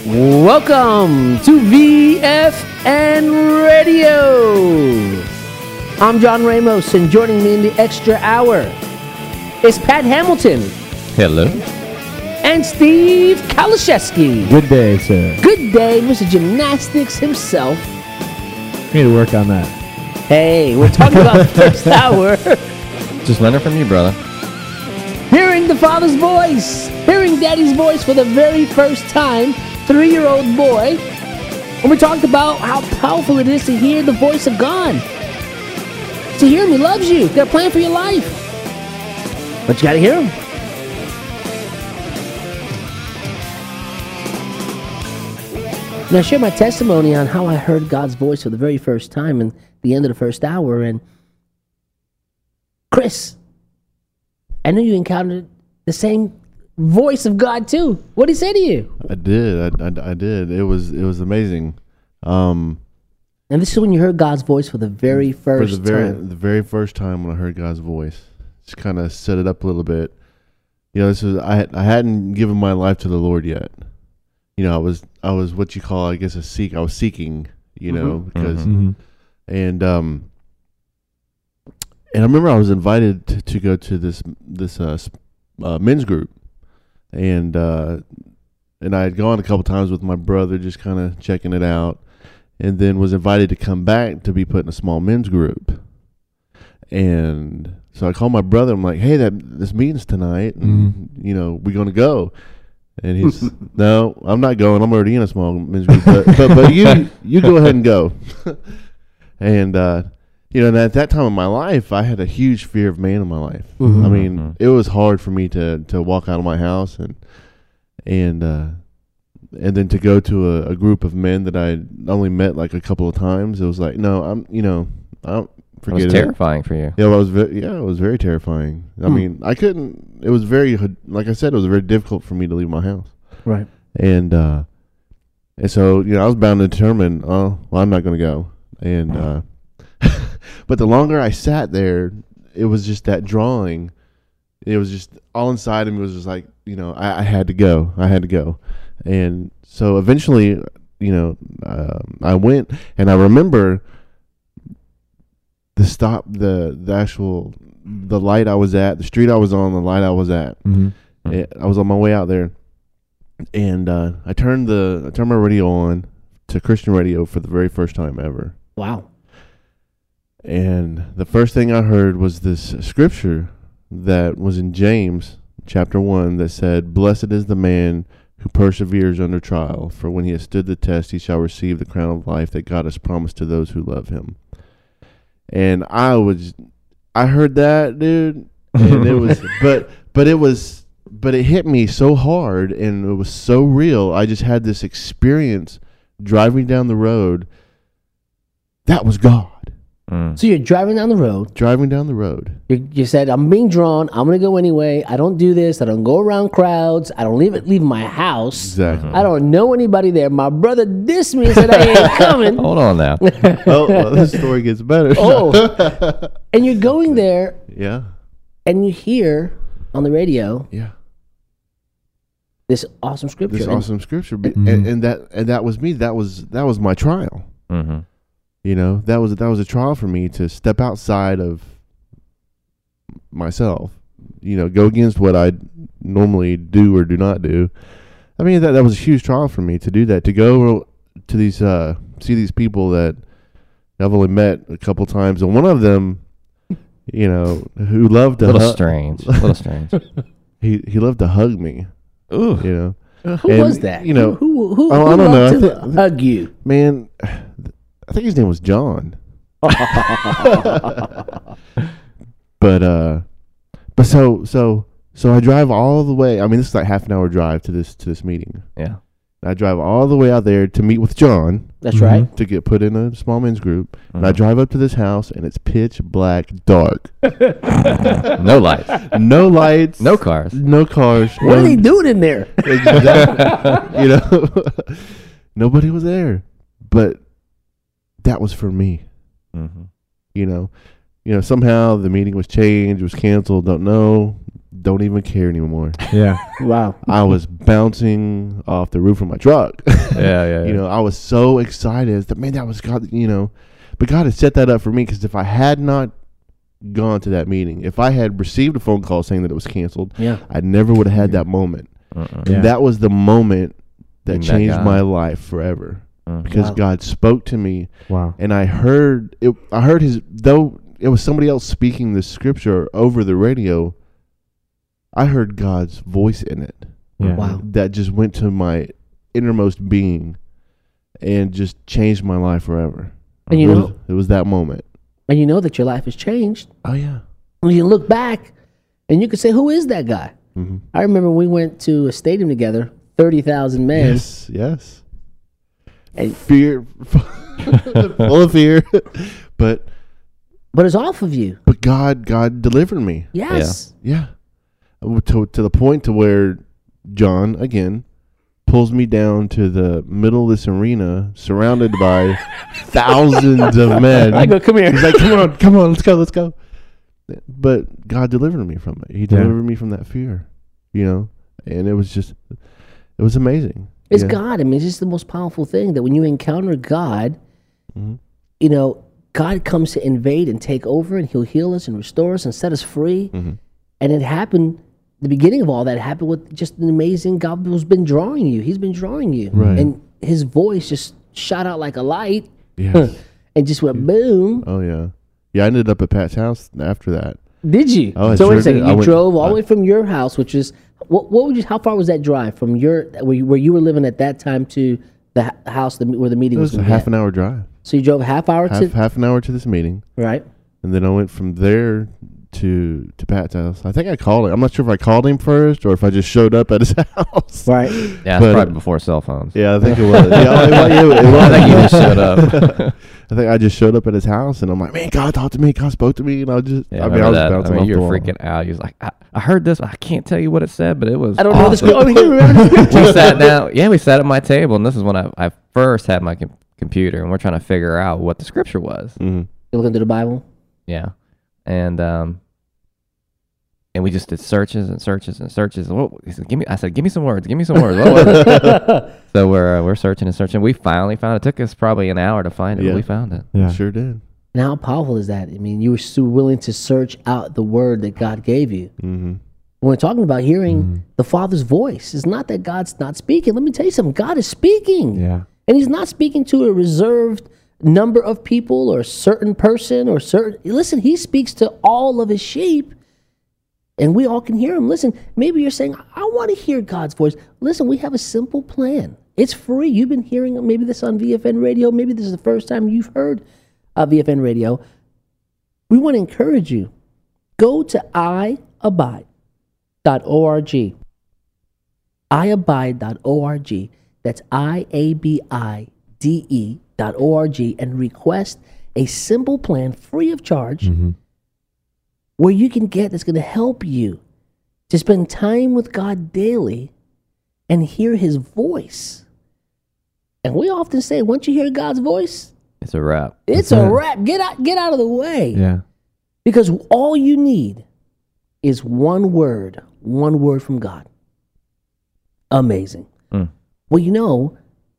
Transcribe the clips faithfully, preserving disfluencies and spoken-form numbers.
Welcome to V F N Radio. I'm John Ramos, and joining me in the extra hour is Pat Hamilton. Hello. And Steve Kalashevsky. Good day, sir. Good day, Mister Gymnastics himself. We need to work on that. Hey, we're talking about first hour. Just learn it from you, brother. Hearing the father's voice, hearing daddy's voice for the very first time, three-year-old boy. And we talked about how powerful it is to hear the voice of God. To hear him, he loves you. He's got a plan for your life. But you got to hear him. Now, I share my testimony on how I heard God's voice for the very first time in the end of the first hour. And Chris, I know you encountered the same voice of God too. What did he say to you? I did. I, I, I did. It was it was amazing. Um, and this is when you heard God's voice for the very first for the very, time. The very first time when I heard God's voice, just kind of set it up a little bit. You know, this was I I hadn't given my life to the Lord yet. You know, I was I was what you call, I guess, a seek. I was seeking. You know, mm-hmm. because Mm-hmm. and um and I remember I was invited to, to go to this this uh, uh, men's group. And uh, and I had gone a couple times with my brother, just kind of checking it out, and then was invited to come back to be put in a small men's group. And so I called my brother. I'm like, "Hey, that this meeting's tonight. And, Mm-hmm. you know, we gonna go?" And he's, "No, I'm not going. I'm already in a small men's group. But but, but you you go ahead and go." and uh, you know, and at that time in my life, I had a huge fear of man in my life. Mm-hmm. I mean, it was hard for me to, to walk out of my house and and uh, and then to go to a, a group of men that I only met like a couple of times. It was like, no, I'm, you know, I don't forget it. It was terrifying for you. Yeah, well, it was ve- yeah, it was very terrifying. I Hmm. mean, I couldn't. It was very, like I said, it was very difficult for me to leave my house. Right. And uh, and so you know, I was bound to determine, oh, well, I'm not going to go. And uh, but the longer I sat there, it was just that drawing. It was just all inside of me was just like, you know, I, I had to go. I had to go. And so eventually, you know, uh, I went, and I remember the stop, the the actual, the light I was at, the street I was on, the light I was at. Mm-hmm. It, I was on my way out there, and uh, I turned the I turned my radio on to Christian radio for the very first time ever. Wow. And the first thing I heard was this scripture that was in James chapter one that said, "Blessed is the man who perseveres under trial, for when he has stood the test, he shall receive the crown of life that God has promised to those who love him." And I was, I heard that, dude, and it was, but, but it was, but it hit me so hard, and it was so real. I just had this experience driving down the road. That was God. Mm. So you're driving down the road. Driving down the road. You, you said, I'm being drawn. I'm going to go anyway. I don't do this. I don't go around crowds. I don't leave it, leave my house. Exactly. I don't know anybody there. My brother dissed me and said, I ain't coming. Hold on now. Oh, well, this story gets better. Oh. And you're going there, Yeah. and you hear on the radio Yeah. this awesome scripture. This And awesome scripture. Be- Mhm. and, and that and that was me. That was that was my trial. Mm-hmm. You know, that was that was a trial for me to step outside of myself. You know, go against what I normally do or do not do. I mean, that that was a huge trial for me to do that. To go to these uh, see these people that I've only met a couple times, and one of them, you know, who loved to A little hu- strange. A little strange. he he loved to hug me. Ooh. You know, Uh, who And, was that? you know, who, who, who, I- who I don't know. loved I to thi- hug you? man, I think his name was John. But uh, but so so so I drive all the way. I mean, this is like half an hour drive to this to this meeting. Yeah. I drive all the way out there to meet with John That's Mhm. right. to get put in a small men's group. And I Mhm. drive up to this house, and it's pitch black, dark, No lights. no lights, No cars. no cars. What no- are they doing in there? Exactly. You know, nobody was there, but that was for me. Mm-hmm. You know, you know. Somehow the meeting was changed, was canceled. Don't know. don't even care anymore. Yeah. Wow. I was bouncing off the roof of my truck. Yeah, yeah, yeah. You know, I was so excited that, man, that was God, you know. But God had set that up for me, because if I had not gone to that meeting, if I had received a phone call saying that it was canceled, Yeah. I never would have had that moment. Uh-uh. Yeah. And that was the moment that Being that changed guy. my life forever. Uh-huh. Because Wow. God spoke to me, Wow. and I heard it. I heard his, though it was somebody else speaking the scripture over the radio, I heard God's voice in it. Yeah. Wow. That just went to my innermost being and just changed my life forever. And you it know- was, it was that moment. And you know that your life has changed. Oh yeah. When you look back and you can say, who is that guy? Mm-hmm. I remember we went to a stadium together, thirty thousand men. Yes, yes. And- Fear, full of fear, but But it's off of you. but God, God delivered me. Yes. Yeah, to to the point to where John again pulls me down to the middle of this arena, surrounded by thousands of men. I go, come here. He's like, "Come on, come on, let's go, let's go." But God delivered me from it. He delivered me from that fear, you know, and it was just, it was amazing. It's Yeah. God. I mean, it's just the most powerful thing that when you encounter God, Mhm. you know, God comes to invade and take over, and he'll heal us and restore us and set us free. Mhm. And it happened, the beginning of all that happened with just an amazing God who's been drawing you. He's been drawing you. Right. And his voice just shot out like a light Yes. and just went boom. Oh yeah, yeah. I ended up at Pat's house after that. Did you? Oh, I so wait sure a second. did. I You went- drove all the I- way from your house, which is what? What would you? How far was that drive from your where you, where you were living at that time to the h- house the, where the meeting It was? was a gonna be half at? an hour drive, So you drove a half hour half to half an hour to this meeting, right. and then I went from there to to Pat's house. I think I called him. I'm not sure if I called him first or if I just showed up at his house. Right. Yeah, it's But- probably before cell phones. Yeah, I think it was. Yeah, it was, it was. I think you just showed up. I think I just showed up at his house, and I'm like, man, God talked to me. God spoke to me, and I just, Yeah, I mean, I remember was that. bouncing I mean, off you the were wall. freaking out. You was like, I, I heard this. I can't tell you what it said, but it was. I don't know the awesome. script. Oh, you remember the script? We sat down. Yeah, we sat at my table, and this is when I, I first had my com- computer, and we're trying to figure out what the scripture was. Mhm. You looking through the Bible? Yeah, and um, and we just did searches and searches and searches. What he said, give me. I said, give me some words. Give me some words. What was it? So we're uh, we're searching and searching. We finally found it. It took us probably an hour to find it, Yeah. but we found it. Yeah. Sure did. And how powerful is that? I mean, you were so willing to search out the word that God gave you. Mm-hmm. When we're talking about hearing the Father's voice, it's not that God's not speaking. Let me tell you something. God is speaking. Yeah. And he's not speaking to a reserved number of people or a certain person or certain. Listen, he speaks to all of his sheep, and we all can hear him. Listen, maybe you're saying, I want to hear God's voice. Listen, we have a simple plan. It's free. You've been hearing maybe this on V F N radio. Maybe this is the first time you've heard uh, V F N radio. We want to encourage you. Go to I abide dot org. I abide dot org. That's I A B I D E dot org, and request a simple plan free of charge where you can get that's going to help you to spend time with God daily and hear his voice. And we often say, once you hear God's voice, It's a wrap. it's That's a it. wrap. Get out, get out of the way. Yeah. Because all you need is one word, one word from God. Amazing. Mm. Well, you know,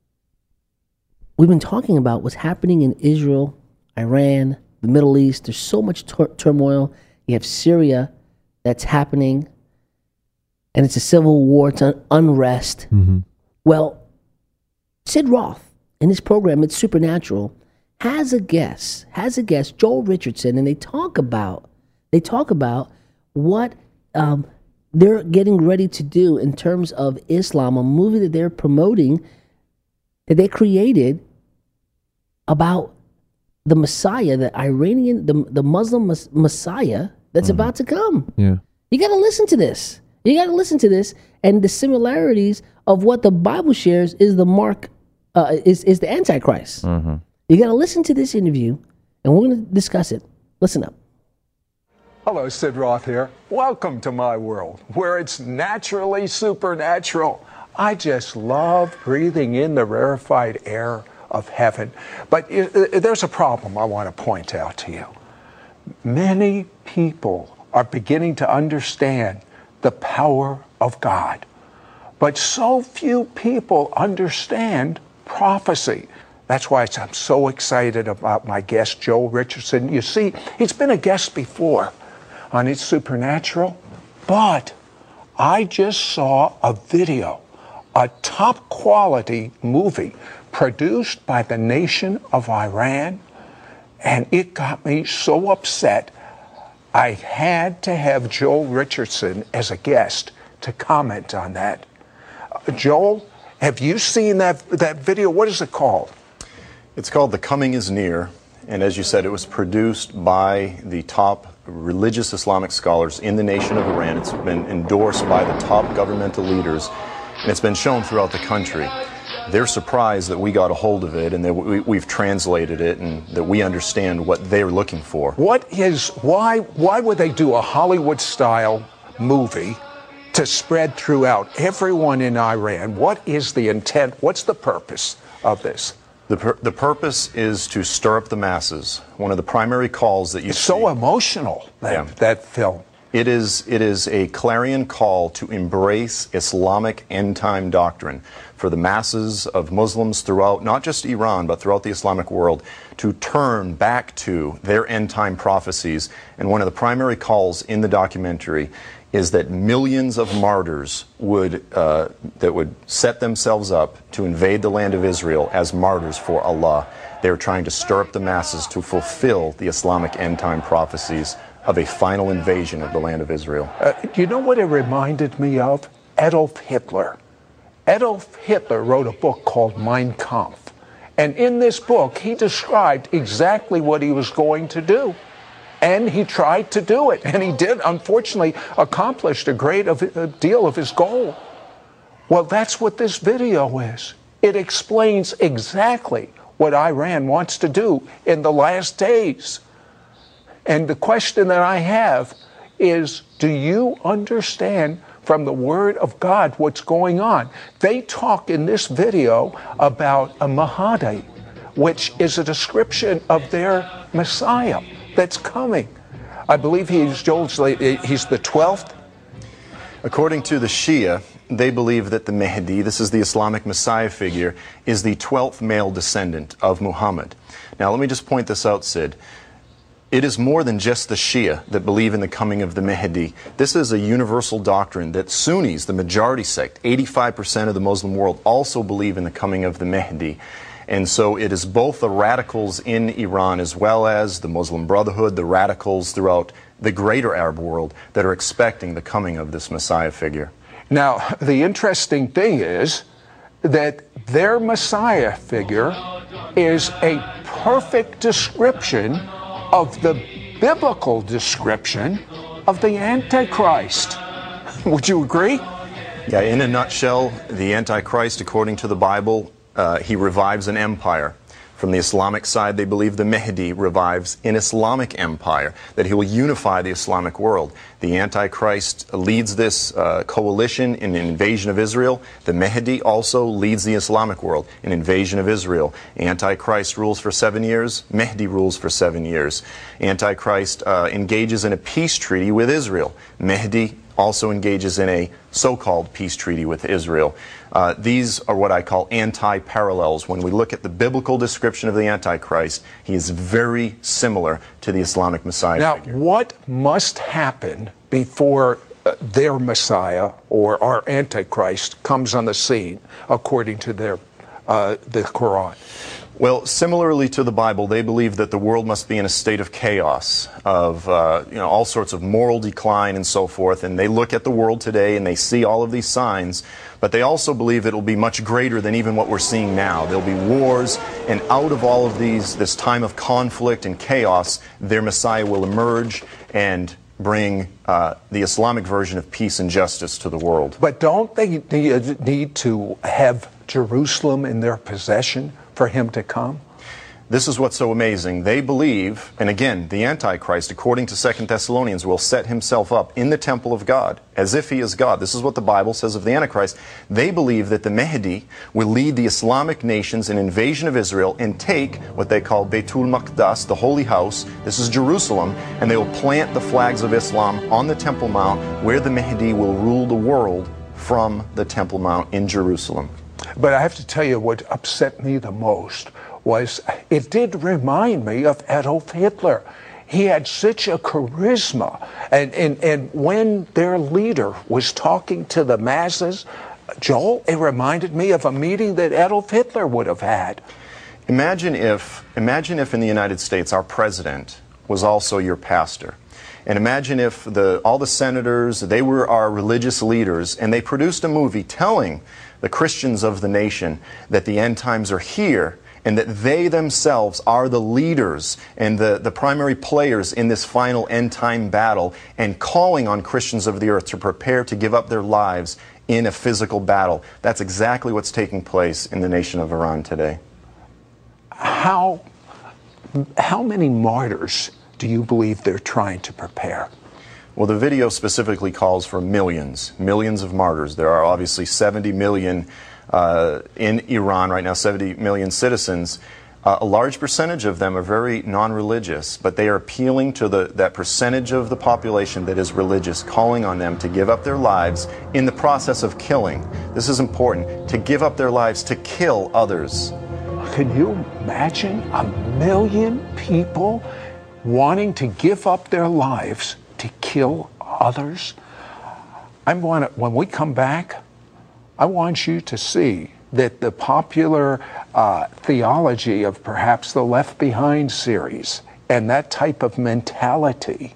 we've been talking about what's happening in Israel, Iran, the Middle East. There's so much tur- turmoil. You have Syria that's happening, and it's a civil war, it's un- unrest. Mm-hmm. Well, Sid Roth, in his program, It's Supernatural, has a guest, has a guest, Joel Richardson, and they talk about, they talk about what um, they're getting ready to do in terms of Islam, a movie that they're promoting, that they created about the Messiah, the Iranian, the, the Muslim mes- Messiah that's about to come. Yeah. You got to listen to this. You got to listen to this, and the similarities of what the Bible shares is the mark, uh, is is the Antichrist. Mm-hmm. You got to listen to this interview, and we're going to discuss it. Listen up. Hello, Sid Roth here. Welcome to my world, where it's naturally supernatural. I just love breathing in the rarefied air of heaven. But uh, uh, there's a problem I want to point out to you. Many people are beginning to understand the power of God. But so few people understand prophecy. That's why I'm so excited about my guest, Joel Richardson. You see, he's been a guest before on It's Supernatural, but I just saw a video, a top quality movie produced by the nation of Iran, and it got me so upset. I had to have Joel Richardson as a guest to comment on that. Uh, Joel, have you seen that that video? What is it called? It's called The Coming is Near, and as you said, it was produced by the top religious Islamic scholars in the nation of Iran. It's been endorsed by the top governmental leaders, and it's been shown throughout the country. They're surprised that we got a hold of it and that we, we've translated it and that we understand what they're looking for. What is, why, why would they do a Hollywood-style movie to spread throughout everyone in Iran? What is the intent? What's the purpose of this? The, pur the purpose is to stir up the masses. One of the primary calls that you It's see, so emotional, that, Yeah. that film. It is, it is a clarion call to embrace Islamic end-time doctrine for the masses of Muslims throughout, not just Iran, but throughout the Islamic world, to turn back to their end-time prophecies. And one of the primary calls in the documentary is that millions of martyrs would, uh, that would set themselves up to invade the land of Israel as martyrs for Allah. They're trying to stir up the masses to fulfill the Islamic end-time prophecies of a final invasion of the land of Israel. Uh, you know what it reminded me of? Adolf Hitler. Adolf Hitler wrote a book called Mein Kampf. And in this book, he described exactly what he was going to do. And he tried to do it. And he did, unfortunately, accomplish a great of, a deal of his goal. Well, that's what this video is. It explains exactly what Iran wants to do in the last days. And the question that I have is, do you understand from the Word of God what's going on? They talk in this video about a Mahdi, which is a description of their Messiah that's coming. I believe he's, Joel's, he's the twelfth. According to the Shia, they believe that the Mahdi, this is the Islamic Messiah figure, is the twelfth male descendant of Muhammad. Now let me just point this out, Sid. It is more than just the Shia that believe in the coming of the Mahdi. This is a universal doctrine that Sunnis, the majority sect, eighty-five percent of the Muslim world, also believe in the coming of the Mahdi. And so it is both the radicals in Iran as well as the Muslim Brotherhood, the radicals throughout the greater Arab world that are expecting the coming of this Messiah figure. Now, the interesting thing is that their Messiah figure is a perfect description of the biblical description of the Antichrist. Would you agree? Yeah, in a nutshell, the Antichrist, according to the Bible, uh, he revives an empire. From the Islamic side, they believe the Mahdi revives an Islamic empire, that he will unify the Islamic world. The Antichrist leads this uh, coalition in an invasion of Israel. The Mahdi also leads the Islamic world in invasion of Israel. Antichrist rules for seven years. Mahdi rules for seven years. Antichrist uh, engages in a peace treaty with Israel. Mahdi also engages in a so-called peace treaty with Israel. Uh, these are what I call anti-parallels. When we look at the biblical description of the Antichrist, he is very similar to the Islamic Messiah Now, figure. what must happen before uh, their Messiah or our Antichrist comes on the scene, according to their uh, the Quran? Well, similarly to the Bible, they believe that the world must be in a state of chaos, of uh, you know, all sorts of moral decline and so forth. And they look at the world today and they see all of these signs, but they also believe it will be much greater than even what we're seeing now. There'll be wars, and out of all of these, this time of conflict and chaos, their Messiah will emerge and bring uh, the Islamic version of peace and justice to the world. But don't they need to have Jerusalem in their possession for him to come? This is what's so amazing. They believe, and again, the Antichrist, according to Second Thessalonians, will set himself up in the temple of God, as if he is God. This is what the Bible says of the Antichrist. They believe that the Mahdi will lead the Islamic nations in invasion of Israel and take what they call Beitul Maqdas, the Holy House. This is Jerusalem, and they will plant the flags of Islam on the Temple Mount, where the Mahdi will rule the world from the Temple Mount in Jerusalem. But I have to tell you what upset me the most was it did remind me of Adolf Hitler. He had such a charisma. And, and, and when their leader was talking to the masses, Joel, it reminded me of a meeting that Adolf Hitler would have had. Imagine if, imagine if in the United States our president was also your pastor. And imagine if the, all the senators, they were our religious leaders, and they produced a movie telling the Christians of the nation that the end times are here, and that they themselves are the leaders and the, the primary players in this final end-time battle, and calling on Christians of the earth to prepare to give up their lives in a physical battle. That's exactly what's taking place in the nation of Iran today. How, how many martyrs do you believe they're trying to prepare? Well, the video specifically calls for millions, millions of martyrs. There are obviously seventy million Uh, in Iran right now, seventy million citizens. Uh, a large percentage of them are very non-religious, but they are appealing to the, that percentage of the population that is religious, calling on them to give up their lives in the process of killing. This is important, to give up their lives to kill others. Can you imagine a million people wanting to give up their lives to kill others? I want to, when we come back, I want you to see that the popular uh, theology of perhaps the Left Behind series and that type of mentality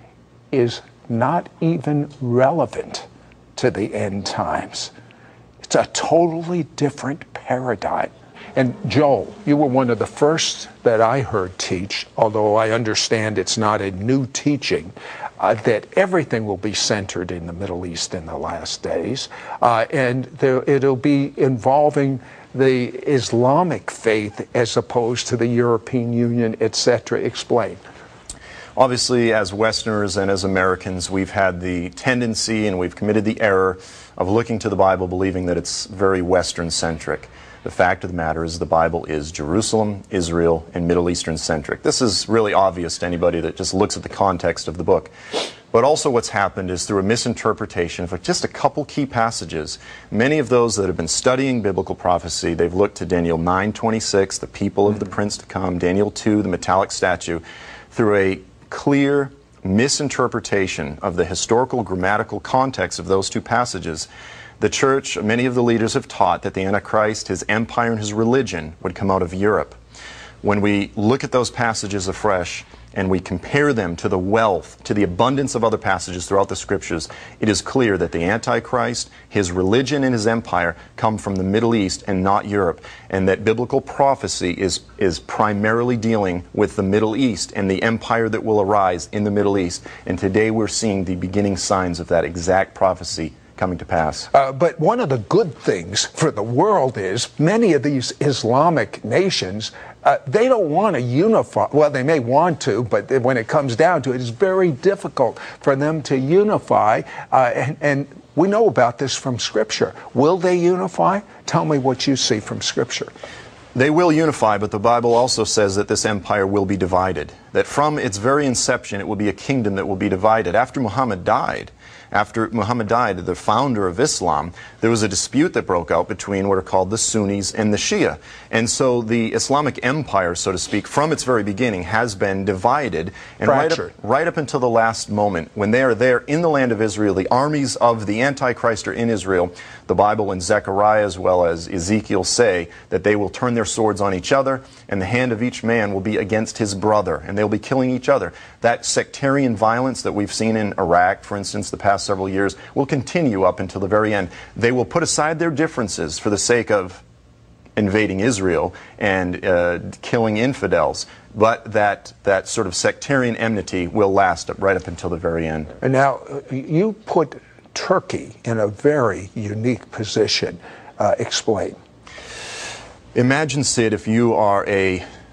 is not even relevant to the end times. It's a totally different paradigm. And Joel, you were one of the first that I heard teach, although I understand it's not a new teaching, Uh, that everything will be centered in the Middle East in the last days, uh, and there, it'll be involving the Islamic faith as opposed to the European Union, et cetera. Explain. Obviously, as Westerners and as Americans, we've had the tendency and we've committed the error of looking to the Bible believing that it's very Western-centric. The fact of the matter is the Bible is Jerusalem, Israel, and Middle Eastern-centric. This is really obvious to anybody that just looks at the context of the book. But also what's happened is through a misinterpretation of just a couple key passages, many of those that have been studying biblical prophecy, they've looked to Daniel nine twenty-six, the people of the prince to come, Daniel two, the metallic statue, through a clear misinterpretation of the historical grammatical context of those two passages. The church, many of the leaders have taught that the Antichrist, his empire, and his religion would come out of Europe. When we look at those passages afresh and we compare them to the wealth, to the abundance of other passages throughout the Scriptures, it is clear that the Antichrist, his religion, and his empire come from the Middle East and not Europe, and that biblical prophecy is, is primarily dealing with the Middle East and the empire that will arise in the Middle East. And today we're seeing the beginning signs of that exact prophecy coming to pass. Uh, but one of the good things for the world is many of these Islamic nations, uh, they don't want to unify. Well, they may want to, but when it comes down to it, it's very difficult for them to unify. Uh, and, and we know about this from Scripture. Will they unify? Tell me what you see from Scripture. They will unify, but the Bible also says that this empire will be divided. That from its very inception, it will be a kingdom that will be divided. After Muhammad died, After Muhammad died, the founder of Islam, there was a dispute that broke out between what are called the Sunnis and the Shia. And so the Islamic empire, so to speak, from its very beginning has been divided. And right up, right up until the last moment, when they are there in the land of Israel, the armies of the Antichrist are in Israel. The Bible and Zechariah as well as Ezekiel say that they will turn their swords on each other, and the hand of each man will be against his brother, and they'll be killing each other. That sectarian violence that we've seen in Iraq, for instance, the past several years, will continue up until the very end. They will put aside their differences for the sake of invading Israel and uh, killing infidels, but that, that sort of sectarian enmity will last right up until the very end. And now, you put Turkey in a very unique position. Uh, explain. Imagine, Sid, if you are a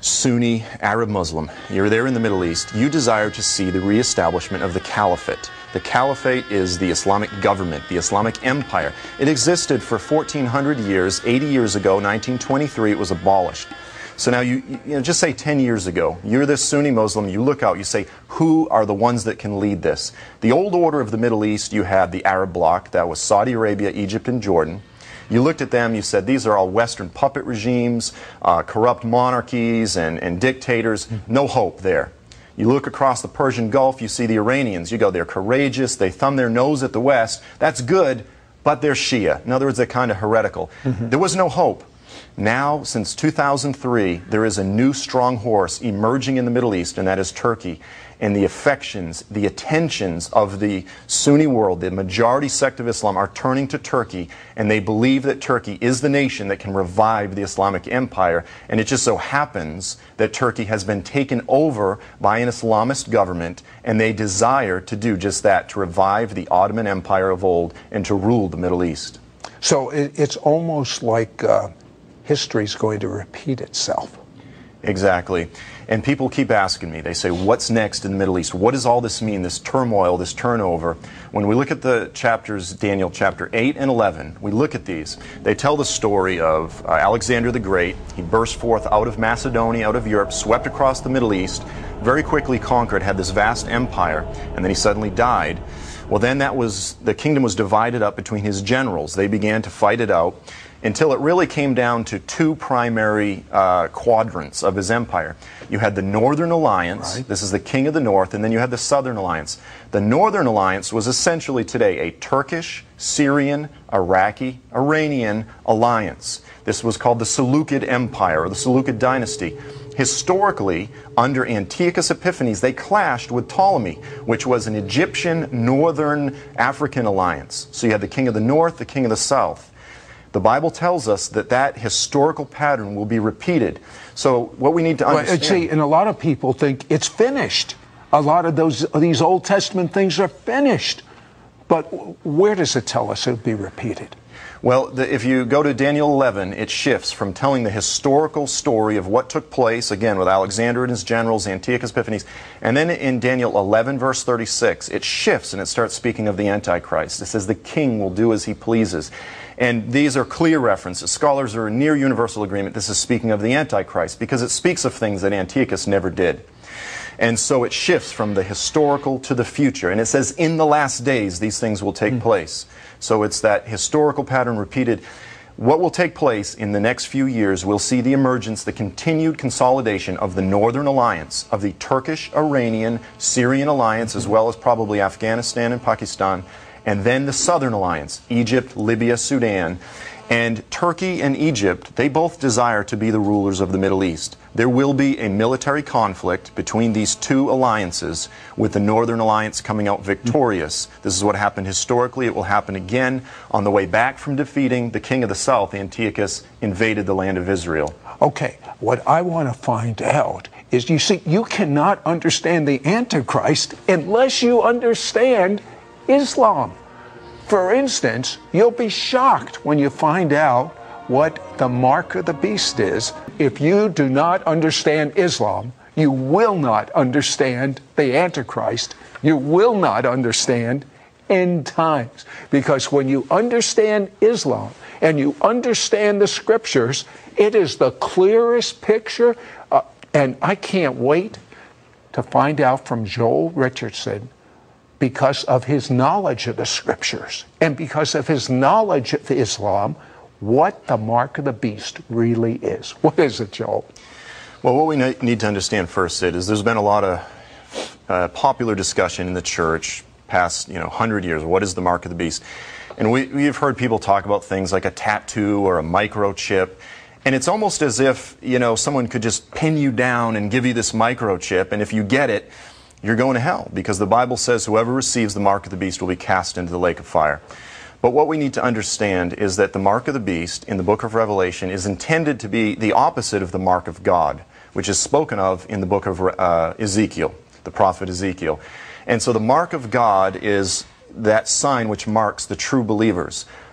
Sunni Arab Muslim, you're there in the Middle East, you desire to see the reestablishment of the caliphate. The caliphate is the Islamic government, the Islamic empire. It existed for fourteen hundred years. eighty years ago, nineteen twenty-three, it was abolished. So now you, you know, just say ten years ago, you're this Sunni Muslim, you look out, you say, who are the ones that can lead this? The old order of the Middle East, you had the Arab bloc, that was Saudi Arabia, Egypt, and Jordan. You looked at them, you said, these are all Western puppet regimes, uh, corrupt monarchies and, and dictators, no hope there. You look across the Persian Gulf, you see the Iranians, you go, they're courageous, they thumb their nose at the West, that's good, but they're Shia. In other words, they're kind of heretical. Mm-hmm. There was no hope. Now, since two thousand three, there is a new strong horse emerging in the Middle East, and that is Turkey. And the affections, the attentions of the Sunni world, the majority sect of Islam, are turning to Turkey, and they believe that Turkey is the nation that can revive the Islamic empire. And it just so happens that Turkey has been taken over by an Islamist government, and they desire to do just that, to revive the Ottoman Empire of old and to rule the Middle East. So it, it's almost like uh, history is going to repeat itself. Exactly. And people keep asking me, they say, what's next in the Middle East? What does all this mean, this turmoil, this turnover? When we look at the chapters, Daniel chapter eight and eleven, we look at these. They tell the story of uh, Alexander the Great. He burst forth out of Macedonia, out of Europe, swept across the Middle East, very quickly conquered, had this vast empire, and then he suddenly died. Well, then that was, the kingdom was divided up between his generals. They began to fight it out, until it really came down to two primary uh, quadrants of his empire. You had the Northern Alliance, right. This is the king of the north, and then you had the Southern Alliance. The Northern Alliance was essentially today a Turkish, Syrian, Iraqi, Iranian alliance. This was called the Seleucid Empire, or the Seleucid dynasty. Historically, under Antiochus Epiphanes, they clashed with Ptolemy, which was an Egyptian, Northern African alliance. So you had the king of the north, the king of the south. The Bible tells us that that historical pattern will be repeated. So what we need to understand... Well, see, and a lot of people think it's finished. A lot of those these Old Testament things are finished. But where does it tell us it'll be repeated? Well, the, if you go to Daniel eleven, it shifts from telling the historical story of what took place, again, with Alexander and his generals, Antiochus Epiphanes, and then in Daniel eleven, verse thirty-six, it shifts and it starts speaking of the Antichrist. It says the king will do as he pleases. And these are clear references. Scholars are in near universal agreement this is speaking of the Antichrist, because it speaks of things that Antiochus never did. And so it shifts from the historical to the future. And it says, in the last days, these things will take mm. place. So it's that historical pattern repeated. What will take place in the next few years, we'll see the emergence, the continued consolidation of the Northern Alliance, of the Turkish, Iranian, Syrian alliance, as well as probably Afghanistan and Pakistan, and then the Southern Alliance, Egypt, Libya, Sudan. And Turkey and Egypt, they both desire to be the rulers of the Middle East. There will be a military conflict between these two alliances, with the Northern Alliance coming out victorious. This is what happened historically. It will happen again. On the way back from defeating the king of the south, Antiochus invaded the land of Israel. Okay, what I want to find out is, you see, you cannot understand the Antichrist unless you understand Islam. For instance, you'll be shocked when you find out what the mark of the beast is. If you do not understand Islam, you will not understand the Antichrist. You will not understand end times. Because when you understand Islam and you understand the scriptures, it is the clearest picture. Uh, and I can't wait to find out from Joel Richardson, because of his knowledge of the scriptures and because of his knowledge of Islam, what the mark of the beast really is. What is it, Joel? Well, what we need to understand first, Sid, is there's been a lot of uh, popular discussion in the church past, you know, hundred years. What is the mark of the beast? And we, we've heard people talk about things like a tattoo or a microchip. And it's almost as if, you know, someone could just pin you down and give you this microchip, and if you get it, you're going to hell, because the Bible says whoever receives the mark of the beast will be cast into the lake of fire. But what we need to understand is that the mark of the beast in the book of Revelation is intended to be the opposite of the mark of God, which is spoken of in the book of uh, Ezekiel, the prophet Ezekiel. And so the mark of God is that sign which marks the true believers.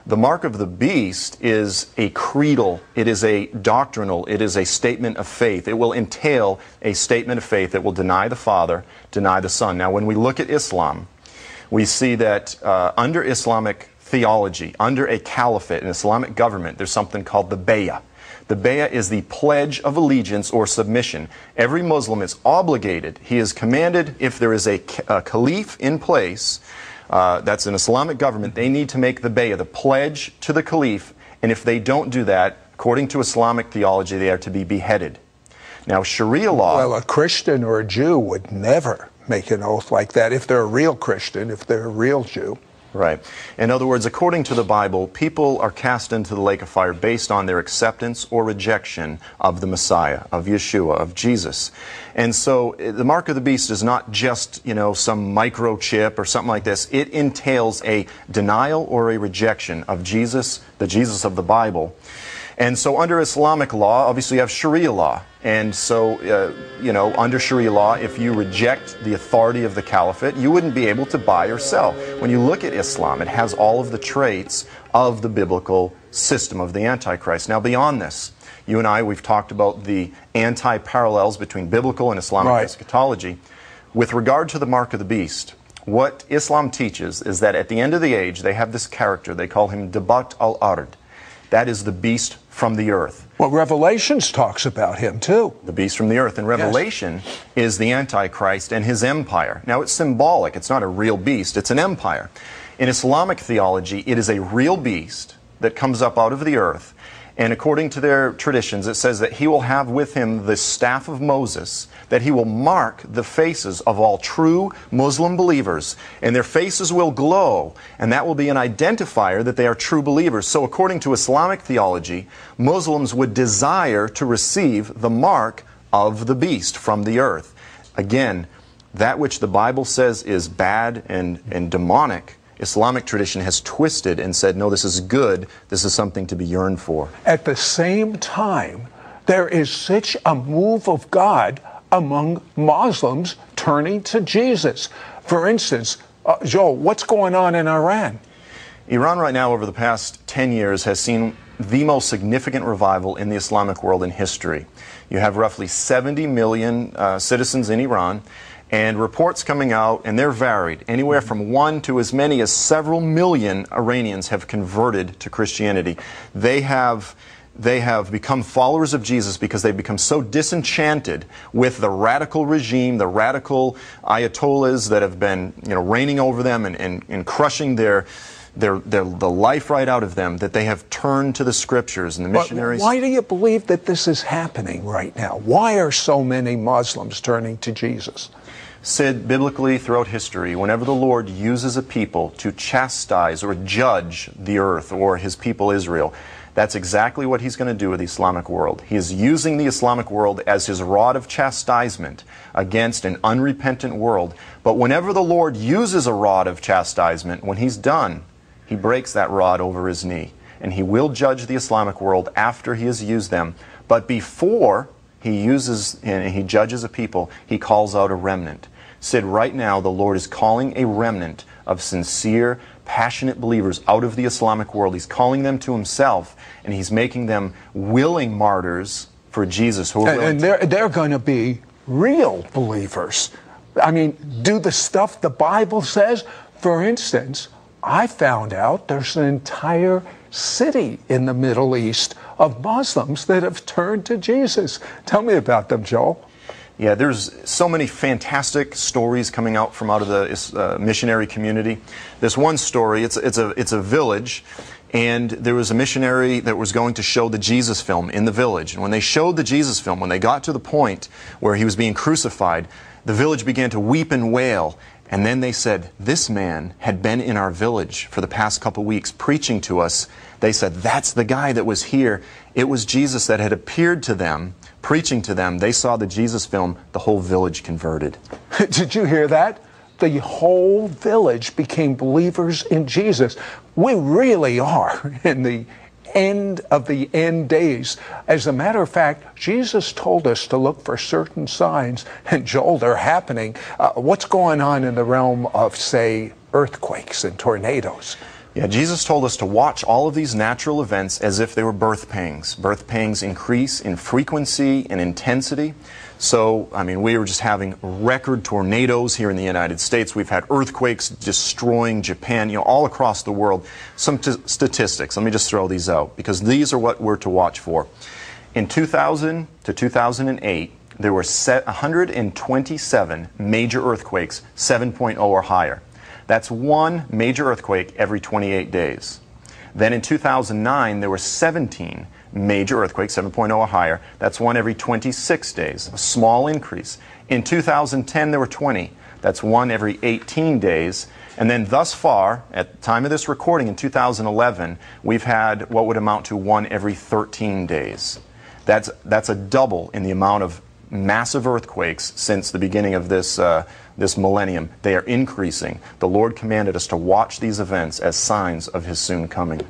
The mark of the beast is a creedal, it is a doctrinal, it is a statement of faith. It will entail a statement of faith that will deny the Father, deny the Son. Now, when we look at Islam, we see that uh, under Islamic theology, under a caliphate, an Islamic government, there's something called the bay'ah. The bay'ah is the pledge of allegiance or submission. Every Muslim is obligated, he is commanded, if there is a, a caliph in place, uh, that's an Islamic government, they need to make the bay'ah, the pledge to the caliph, and if they don't do that, according to Islamic theology, they are to be beheaded. Now, Sharia law... Well, a Christian or a Jew would never make an oath like that if they're a real Christian, if they're a real Jew. Right. In other words, according to the Bible, people are cast into the lake of fire based on their acceptance or rejection of the Messiah, of Yeshua, of Jesus. And so the mark of the beast is not just, you know, some microchip or something like this. It entails a denial or a rejection of Jesus, the Jesus of the Bible. And so under Islamic law, obviously you have Sharia law. And so, uh, you know, under Sharia law, if you reject the authority of the caliphate, you wouldn't be able to buy or sell. When you look at Islam, it has all of the traits of the biblical system of the Antichrist. Now, beyond this, you and I, we've talked about the anti-parallels between biblical and Islamic Right. eschatology. With regard to the mark of the beast, what Islam teaches is that at the end of the age, they have this character. They call him Dabat al-Ard. That is the beast from the earth. Well, Revelations talks about him, too. The beast from the earth. And Revelation is the Antichrist and his empire. Now, it's symbolic. It's not a real beast. It's an empire. In Islamic theology, it is a real beast that comes up out of the earth. And according to their traditions, it says that he will have with him the staff of Moses, that he will mark the faces of all true Muslim believers, and their faces will glow, and that will be an identifier that they are true believers. So according to Islamic theology, Muslims would desire to receive the mark of the beast from the earth. Again, that which the Bible says is bad and, and demonic, Islamic tradition has twisted and said, no, this is good, this is something to be yearned for. At the same time, there is such a move of God among Muslims turning to Jesus. For instance, uh, Joel, what's going on in Iran? Iran right now, over the past ten years, has seen the most significant revival in the Islamic world in history. You have roughly seventy million uh, citizens in Iran, and reports coming out, and they're varied. Anywhere from one to as many as several million Iranians have converted to Christianity. They have, they have become followers of Jesus because they've become so disenchanted with the radical regime, the radical ayatollahs that have been, you know, reigning over them and, and, and crushing their, their, their, the life right out of them, that they have turned to the scriptures and the missionaries. But why do you believe that this is happening right now? Why are so many Muslims turning to Jesus? Sid, biblically throughout history, whenever the Lord uses a people to chastise or judge the earth or his people Israel, that's exactly what he's going to do with the Islamic world. He is using the Islamic world as his rod of chastisement against an unrepentant world. But whenever the Lord uses a rod of chastisement, when he's done, he breaks that rod over his knee. And he will judge the Islamic world after he has used them. But before he uses and he judges a people, he calls out a remnant. Sid, right now the Lord is calling a remnant of sincere, passionate believers out of the Islamic world. He's calling them to himself, and he's making them willing martyrs for Jesus. Who are And, and they're, they're going to be real believers. I mean, do the stuff the Bible says. For instance, I found out there's an entire city in the Middle East of Muslims that have turned to Jesus. Tell me about them, Joel. Yeah, there's so many fantastic stories coming out from out of the uh, missionary community. There's one story, it's, it's, a, it's a village, and there was a missionary that was going to show the Jesus film in the village. And when they showed the Jesus film, when they got to the point where he was being crucified, the village began to weep and wail. And then they said, this man had been in our village for the past couple weeks preaching to us. They said, that's the guy that was here. It was Jesus that had appeared to them, preaching to them. They saw the Jesus film. The whole village converted. Did you hear that? The whole village became believers in Jesus. We really are in the end of the end days. As a matter of fact, Jesus told us to look for certain signs, and Joel, they're happening. Uh, what's going on in the realm of, say, earthquakes and tornadoes? Yeah, Jesus told us to watch all of these natural events as if they were birth pangs. Birth pangs increase in frequency and intensity. So, I mean, we were just having record tornadoes here in the United States. We've had earthquakes destroying Japan, you know, all across the world. Some t- statistics, let me just throw these out, because these are what we're to watch for. In two thousand to two thousand eight, there were one hundred twenty-seven major earthquakes, seven point oh or higher. That's one major earthquake every twenty-eight days. Then in two thousand nine, there were seventeen major earthquakes, seven point oh or higher. That's one every twenty-six days, a small increase. In two thousand ten, there were twenty. That's one every eighteen days. And then thus far, at the time of this recording in two thousand eleven, we've had what would amount to one every thirteen days. That's, that's a double in the amount of massive earthquakes since the beginning of this uh, this millennium. They are increasing. The Lord commanded us to watch these events as signs of His soon coming.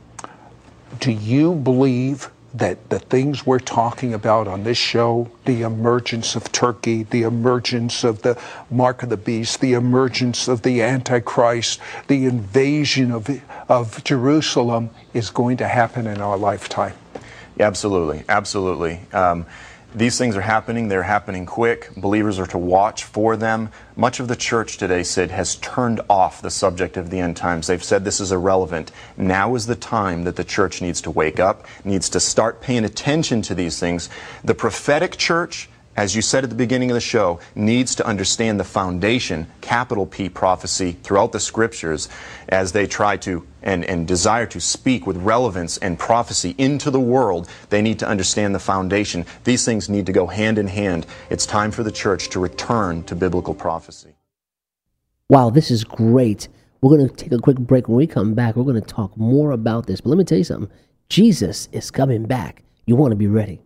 Do you believe that the things we're talking about on this show, the emergence of Turkey, the emergence of the mark of the beast, the emergence of the Antichrist, the invasion of, of Jerusalem is going to happen in our lifetime? Absolutely, absolutely. Um, These things are happening. They're happening quick. Believers are to watch for them. Much of the church today, Sid, has turned off the subject of the end times. They've said this is irrelevant. Now is the time that the church needs to wake up, needs to start paying attention to these things. The prophetic church, as you said at the beginning of the show, needs to understand the foundation, capital P prophecy, throughout the scriptures as they try to and, and desire to speak with relevance and prophecy into the world. They need to understand the foundation. These things need to go hand in hand. It's time for the church to return to biblical prophecy. Wow, this is great. We're going to take a quick break. When we come back, we're going to talk more about this. But let me tell you something. Jesus is coming back. You want to be ready.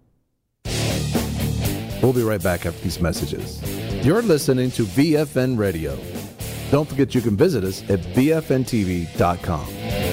We'll be right back after these messages. You're listening to V F N Radio. Don't forget you can visit us at V F N T V dot com.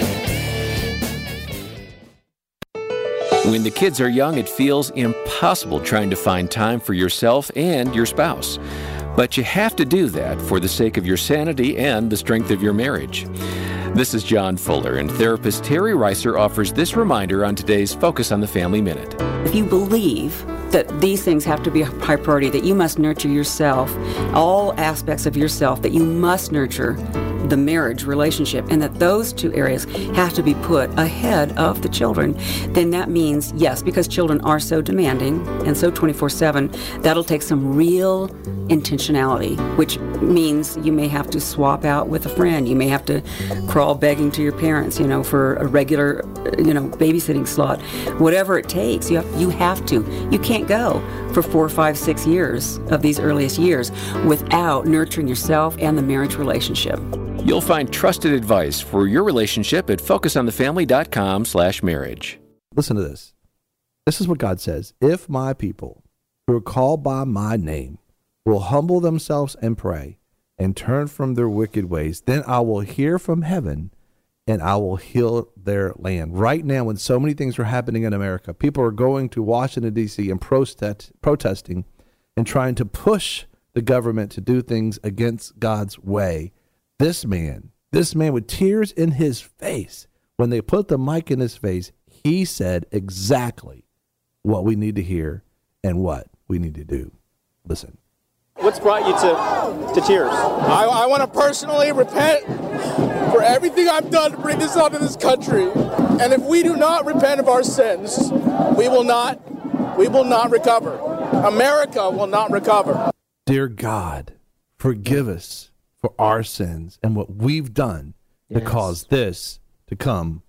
When the kids are young, it feels impossible trying to find time for yourself and your spouse. But you have to do that for the sake of your sanity and the strength of your marriage. This is John Fuller, and therapist Terry Reiser offers this reminder on today's Focus on the Family Minute. If you believe that these things have to be a high priority, that you must nurture yourself, all aspects of yourself, that you must nurture the marriage relationship, and that those two areas have to be put ahead of the children, then that means, yes, because children are so demanding and so twenty-four seven, that'll take some real intentionality, which means you may have to swap out with a friend. You may have to crawl begging to your parents, you know, for a regular, you know, babysitting slot. Whatever it takes, you have, you have to. You can't go for four, five, six years of these earliest years without nurturing yourself and the marriage relationship. You'll find trusted advice for your relationship at focus on the family dot com slash marriage. Listen to this. This is what God says. If my people who are called by my name will humble themselves and pray and turn from their wicked ways, then I will hear from heaven and I will heal their land. Right now, when so many things are happening in America, people are going to Washington, D C and protest, protesting and trying to push the government to do things against God's way. This man, this man with tears in his face, when they put the mic in his face, he said exactly what we need to hear and what we need to do. Listen. What's brought you to, to tears? I, I want to personally repent for everything I've done to bring this onto this country. And if we do not repent of our sins, we will not, we will not recover. America will not recover. Dear God, forgive us for our sins and what we've done yes. to cause this to come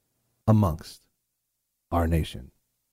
amongst our nation.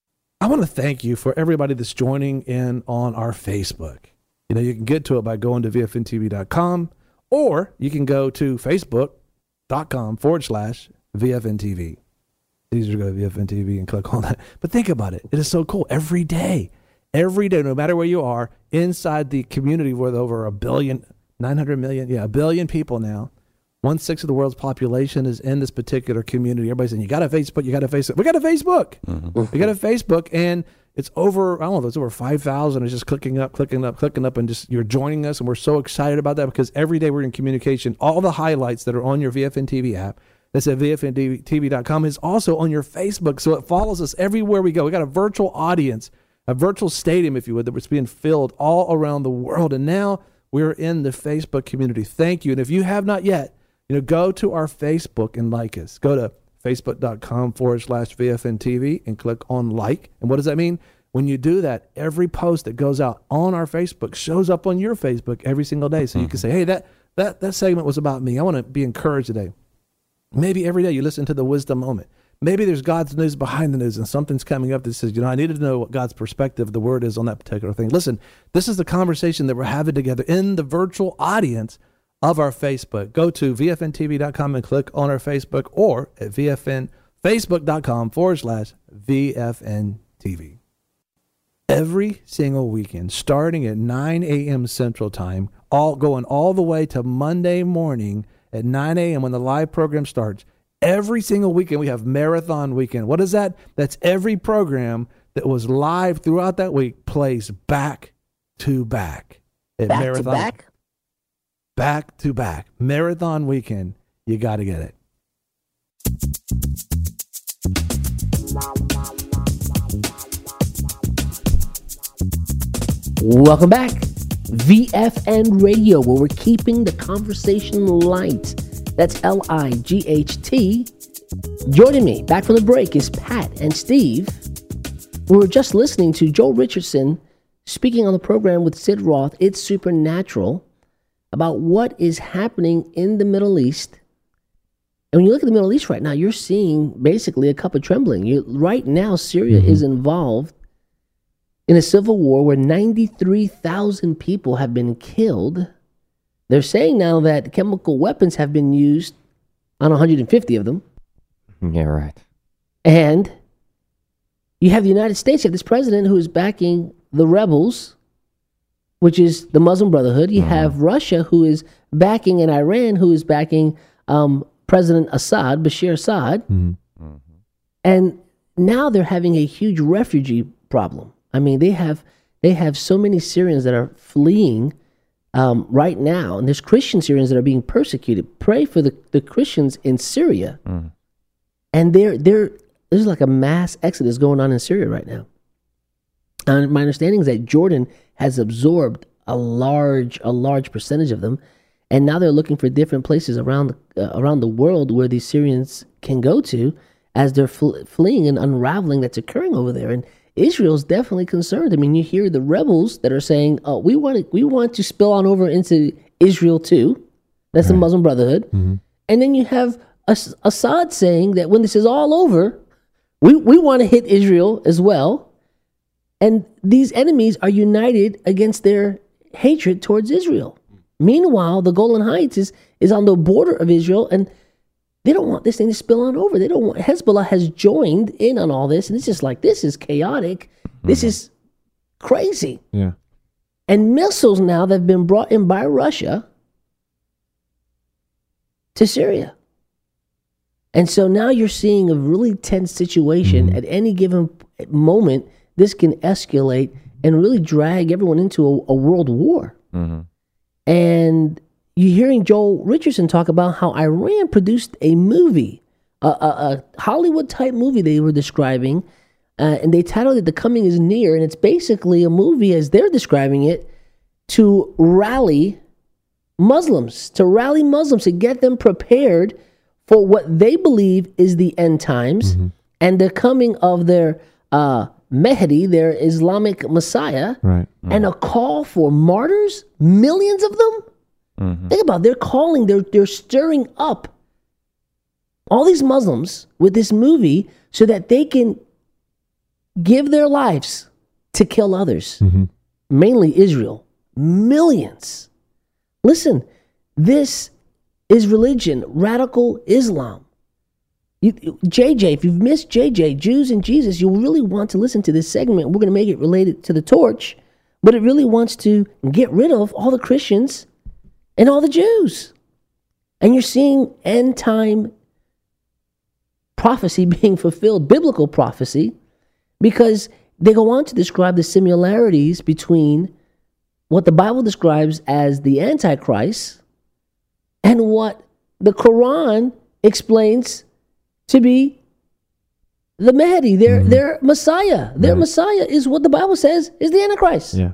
I want to thank you for everybody that's joining in on our Facebook. You know, you can get to it by going to V F N T V dot com, or you can go to Facebook.com forward slash VFNTV. It's easier to go to V F N T V and click on that. But think about it. It is so cool. Every day, every day, no matter where you are, inside the community with over a billion, nine hundred million, yeah, a billion people now, one sixth of the world's population is in this particular community. Everybody's saying, you got a Facebook, you got a Facebook. We got a Facebook. Mm-hmm. We got a Facebook, and it's over, I don't know, it's over five thousand. It's just clicking up, clicking up, clicking up, and just you're joining us, and we're so excited about that because every day we're in communication. All the highlights that are on your V F N T V app That's at V F N T V dot com. It's also on your Facebook, so it follows us everywhere we go. We got a virtual audience, a virtual stadium, if you would, that was being filled all around the world. And now we're in the Facebook community. Thank you. And if you have not yet, you know, go to our Facebook and like us. Go to facebook.com forward slash VFNTV and click on like. And what does that mean? When you do that, every post that goes out on our Facebook shows up on your Facebook every single day. So you can say, hey, that that that segment was about me. I want to be encouraged today. Maybe every day you listen to the wisdom moment. Maybe there's God's news behind the news and something's coming up that says, you know, I needed to know what God's perspective of the word is on that particular thing. Listen, this is the conversation that we're having together in the virtual audience of our Facebook. Go to V F N T V dot com and click on our Facebook, or at V F N, Facebook.com forward slash VFNTV. Every single weekend, starting at nine a.m. Central Time, all going all the way to Monday morning at nine a.m. when the live program starts. Every single weekend, we have Marathon Weekend. What is that? That's every program that was live throughout that week plays back to back. At Back Marathon, to back? Back to back. Marathon Weekend. You got to get it. Welcome back. V F N Radio, where we're keeping the conversation light. That's L I G H T. Joining me back from the break is Pat and Steve. We were just listening to Joel Richardson speaking on the program with Sid Roth, It's Supernatural, about what is happening in the Middle East. And when you look at the Middle East right now, you're seeing basically a cup of trembling. You, right now, Syria mm-hmm. is involved in a civil war where ninety-three thousand people have been killed. They're saying now that chemical weapons have been used on one hundred fifty of them. Yeah, right. And you have the United States, you have this president who is backing the rebels, which is the Muslim Brotherhood. You mm-hmm. have Russia, who is backing, and Iran, who is backing um, President Assad, Bashir Assad. Mm-hmm. Mm-hmm. And now they're having a huge refugee problem. I mean, they have they have so many Syrians that are fleeing um, right now, and there's Christian Syrians that are being persecuted. Pray for the, the Christians in Syria. Mm. And they're, they're, there's like a mass exodus going on in Syria right now. And my understanding is that Jordan has absorbed a large a large percentage of them, and now they're looking for different places around uh, around the world where these Syrians can go to as they're fl- fleeing and unraveling that's occurring over there. And Israel's definitely concerned. I mean, you hear the rebels that are saying, "Oh, we want to, we want to spill on over into Israel too." That's right. The Muslim Brotherhood. Mm-hmm. And then you have As- Assad saying that when this is all over, we we want to hit Israel as well. And these enemies are united against their hatred towards Israel. Meanwhile, the Golan Heights is is on the border of Israel, and they don't want this thing to spill on over. They don't want, Hezbollah has joined in on all this, and it's just like, this is chaotic. Mm-hmm. This is crazy. Yeah. And missiles now that have been brought in by Russia to Syria. And so now you're seeing a really tense situation. Mm-hmm. At any given moment, this can escalate and really drag everyone into a, a world war. Mm-hmm. And you're hearing Joel Richardson talk about how Iran produced a movie, a, a, a Hollywood-type movie they were describing, uh, and they titled it The Coming is Near, and it's basically a movie, as they're describing it, to rally Muslims, to rally Muslims, to get them prepared for what they believe is the end times, mm-hmm. and the coming of their uh, Mahdi, their Islamic Messiah, right. Mm-hmm. and a call for martyrs, millions of them. Mm-hmm. Think about it. They're calling, they're, they're stirring up all these Muslims with this movie so that they can give their lives to kill others, mm-hmm. mainly Israel. Millions. Listen, this is religion, radical Islam. You, J J, if you've missed J J, Jews and Jesus, you'll really want to listen to this segment. We're going to make it related to the torch, but it really wants to get rid of all the Christians and all the Jews. And you're seeing end time prophecy being fulfilled, biblical prophecy, because they go on to describe the similarities between what the Bible describes as the Antichrist and what the Quran explains to be the Mahdi, their mm-hmm. their Messiah. Their right. Messiah is what the Bible says is the Antichrist. Yeah.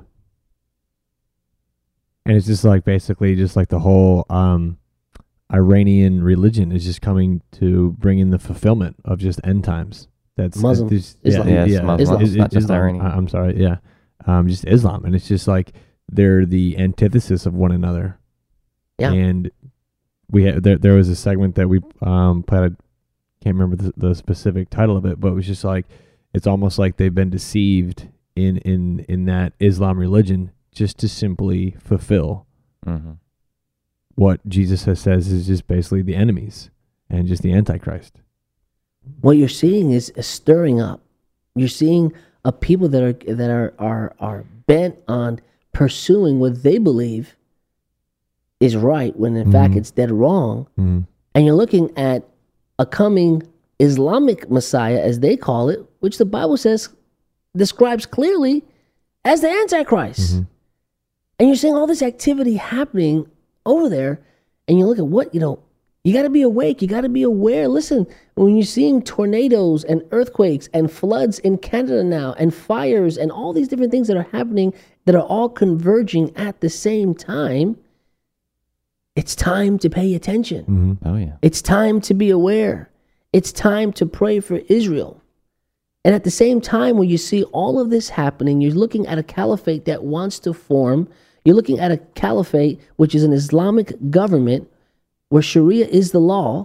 And it's just like basically just like the whole um, Iranian religion is just coming to bring in the fulfillment of just end times. That's Muslim. That's, Islam. Yeah, yeah, Muslim. Islam. It's not just Islam. Iranian. I, I'm sorry. Yeah. Um, just Islam. And it's just like they're the antithesis of one another. Yeah. And we had, there, there was a segment that we um, played. I can't remember the, the specific title of it, but it was just like, it's almost like they've been deceived in, in, in that Islam religion just to simply fulfill mm-hmm. what Jesus has says is just basically the enemies and just the Antichrist. What you're seeing is a stirring up. You're seeing a people that are that are are are bent on pursuing what they believe is right, when in mm-hmm. fact it's dead wrong. Mm-hmm. And you're looking at a coming Islamic Messiah, as they call it, which the Bible says describes clearly as the Antichrist. Mm-hmm. And you're seeing all this activity happening over there, and you look at what, you know, you got to be awake. You got to be aware. Listen, when you're seeing tornadoes and earthquakes and floods in Canada now, and fires and all these different things that are happening that are all converging at the same time, it's time to pay attention. Mm-hmm. Oh, yeah. It's time to be aware. It's time to pray for Israel. And at the same time, when you see all of this happening, you're looking at a caliphate that wants to form. You're looking at a caliphate, which is an Islamic government where Sharia is the law.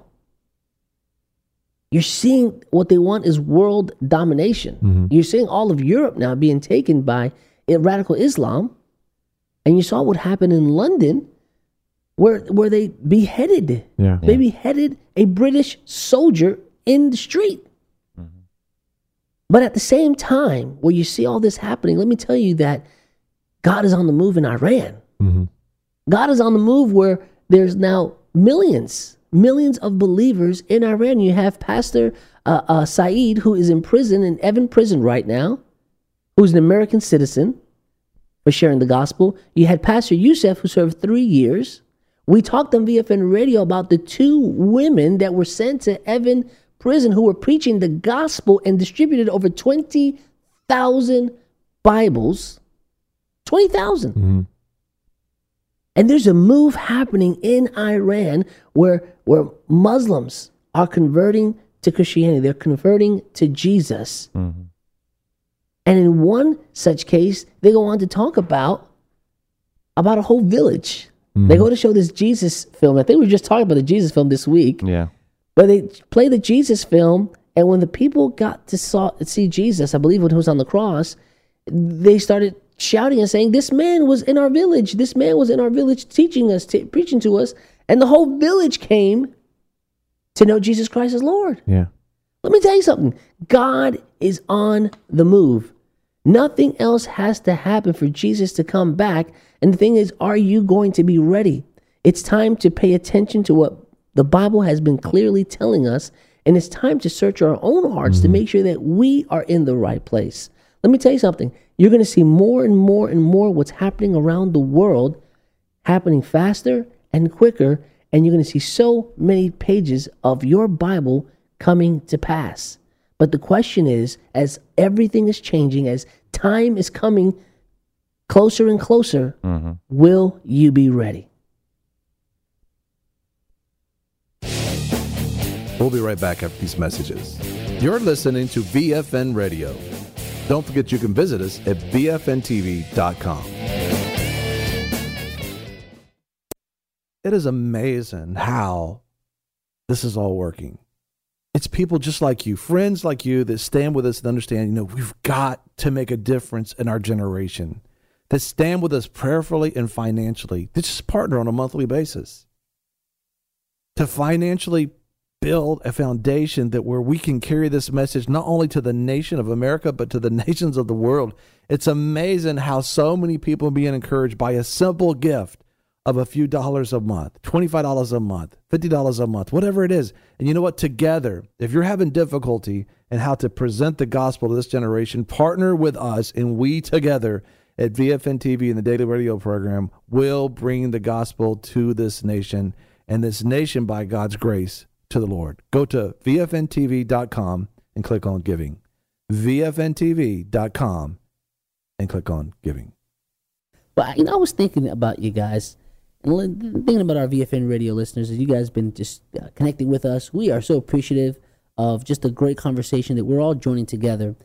You're seeing what they want is world domination. Mm-hmm. You're seeing all of Europe now being taken by radical Islam. And you saw what happened in London, where where they beheaded, yeah. they Yeah. beheaded a British soldier in the street. Mm-hmm. But at the same time, where you see all this happening, let me tell you that God is on the move in Iran. Mm-hmm. God is on the move where there's now millions, millions of believers in Iran. You have Pastor uh, uh, Saeed, who is in prison, in Evin prison right now, who's an American citizen for sharing the gospel. You had Pastor Youssef, who served three years. We talked on V F N Radio about the two women that were sent to Evin prison who were preaching the gospel and distributed over twenty thousand Bibles. twenty thousand. Mm-hmm. And there's a move happening in Iran where, where Muslims are converting to Christianity. They're converting to Jesus. Mm-hmm. And in one such case, they go on to talk about, about a whole village. Mm-hmm. They go to show this Jesus film. I think we were just talking about the Jesus film this week. Yeah. But they play the Jesus film, and when the people got to saw, see Jesus, I believe when he was on the cross, they started shouting and saying, this man was in our village. This man was in our village teaching us, t- preaching to us. And the whole village came to know Jesus Christ as Lord. Yeah. Let me tell you something. God is on the move. Nothing else has to happen for Jesus to come back. And the thing is, are you going to be ready? It's time to pay attention to what the Bible has been clearly telling us. And it's time to search our own hearts mm-hmm. to make sure that we are in the right place. Let me tell you something. You're going to see more and more and more what's happening around the world happening faster and quicker. And you're going to see so many pages of your Bible coming to pass. But the question is, as everything is changing, as time is coming closer and closer, mm-hmm. will you be ready? We'll be right back after these messages. You're listening to V F N Radio. Don't forget you can visit us at V F N T V dot com. It is amazing how this is all working. It's people just like you, friends like you that stand with us and understand, you know, we've got to make a difference in our generation, that stand with us prayerfully and financially, that just partner on a monthly basis to financially build a foundation that where we can carry this message not only to the nation of America, but to the nations of the world. It's amazing how so many people are being encouraged by a simple gift of a few dollars a month, twenty-five dollars a month, fifty dollars a month, whatever it is. And you know what? Together, if you're having difficulty in how to present the gospel to this generation, partner with us, and we together at V F N T V and the Daily Radio program will bring the gospel to this nation. And this nation, by God's grace, to the Lord. Go to V F N T V dot com and click on giving. V F N T V dot com and click on giving. But, you know, I was thinking about you guys and li- thinking about our V F N radio listeners. As you guys have been just uh, connecting with us, we are so appreciative of just a great conversation that we're all joining together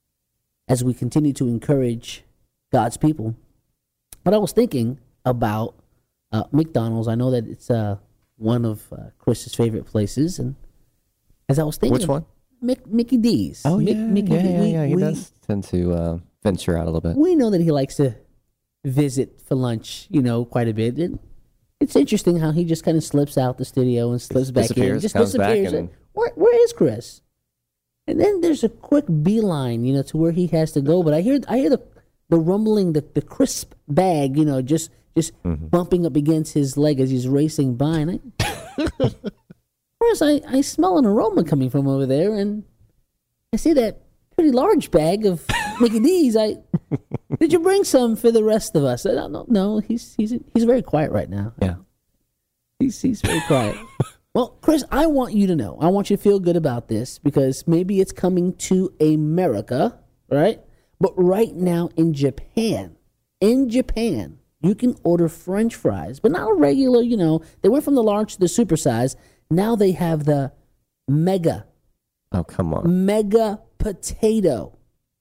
as we continue to encourage God's people. But I was thinking about uh, McDonald's. I know that it's uh, one of uh, Chris's favorite places. And as I was thinking... Which one? Mick, Mickey D's. Oh, Mick, yeah, Mickey yeah, D. yeah, We- yeah. He we- does tend to uh, venture out a little bit. We know that he likes to visit for lunch, you know, quite a bit. And it's interesting how he just kind of slips out the studio and slips back in. Disappears, Just comes back disappears. and- Where, where is Chris? And then there's a quick beeline, you know, to where he has to go. But I hear I hear the the rumbling, the, the crisp bag, you know, just just Mm-hmm. bumping up against his leg as he's racing by. And I, Chris, I, I smell an aroma coming from over there, and I see that pretty large bag of Mickey D's. I did you bring some for the rest of us? I don't know. No, he's he's he's very quiet right now. Yeah. He's he's very quiet. Well, Chris, I want you to know. I want you to feel good about this because maybe it's coming to America, right? But right now in Japan, in Japan, you can order French fries, but not a regular, you know. They went from the large to the super size. Now they have the mega, Oh, come on. mega potato.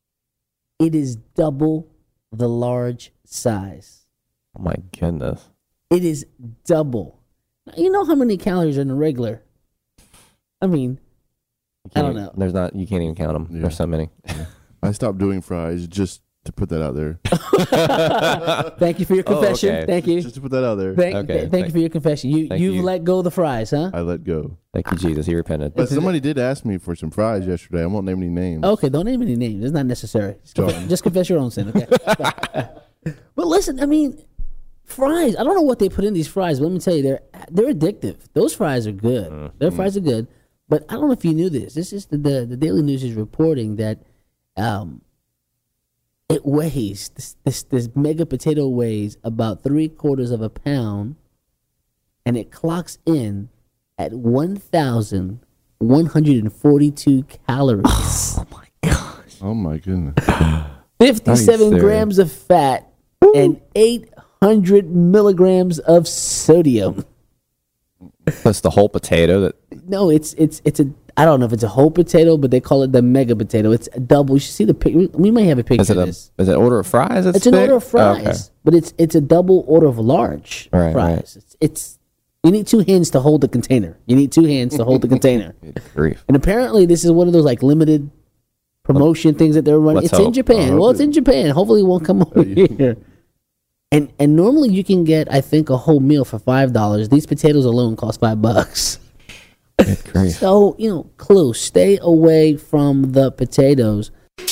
It is double the large size. Oh, my goodness. It is double. You know how many calories are in a regular? I mean, You I can't don't even- know. There's not, you can't even count them. Yeah. There's so many. I stopped doing fries just to put that out there. Thank you for your Oh, confession. okay. Thank you. Just to put that out there. Thank, Okay, th- thank, thank- you for your confession. You thank you've you. let go of the fries, huh? I let go. Thank you, Jesus. He repented. But somebody did ask me for some fries yesterday. I won't name any names. Okay, don't name any names. It's not necessary. Just, conf- Sorry. just confess your own sin, okay? But listen, I mean, fries. I don't know what they put in these fries, but let me tell you, they're they're addictive. Those fries are good. Mm-hmm. Their fries are good. But I don't know if you knew this. This is the the, the Daily News is reporting that um, it weighs this, this this mega potato weighs about three quarters of a pound, and it clocks in at one thousand one hundred and forty-two calories. Oh my gosh! Oh my goodness. fifty-seven serious? grams of fat and eight hundred milligrams of sodium. That's the whole potato. That No, it's it's it's a I don't know if it's a whole potato, but they call it the mega potato. It's a double. You should see the pic. We may have a picture is it of a this. is it order of fries? That's It's an big? order of fries, Oh, okay. but it's it's a double order of large Right, fries. right. It's, it's you need two hands to hold the container. You need two hands to hold the container. Good grief. And apparently, this is one of those like limited promotion things that they're running. Let's It's in hope. Japan. I Well, hope it's in Japan. Hopefully, it won't come over here. And and normally you can get, I think, a whole meal for five dollars. These potatoes alone cost five bucks. Good grief. So you know, clue: stay away from the potatoes.